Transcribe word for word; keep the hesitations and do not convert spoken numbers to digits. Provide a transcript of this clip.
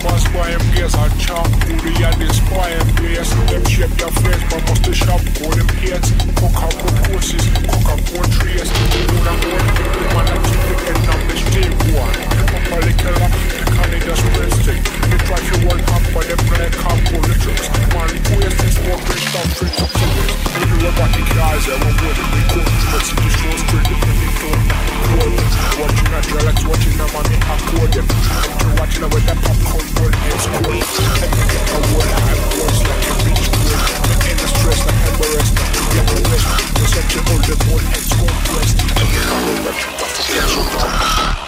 must buy him gas and chop booty and this buy him place. Them shape their face, but must the shop golden plates. Cook up good courses, cook up good trees. Moon and gold, the man that keep the end of the steel one. Up a little up, the Canada spread stick. They try to one up, but them gonna come for the tricks. Man, who is this walking stuff straight up to this? If you were back in guys, I won't go to the court. Let's see the show straight up in the door. Watching a relax, watching a man in a code. I'm watching a with that popcorn world is cool. And you get a word, I have words like a beach cool. In the stress, like Everest, get the rest. You're such a old, the boy, head's going west. And you can't let you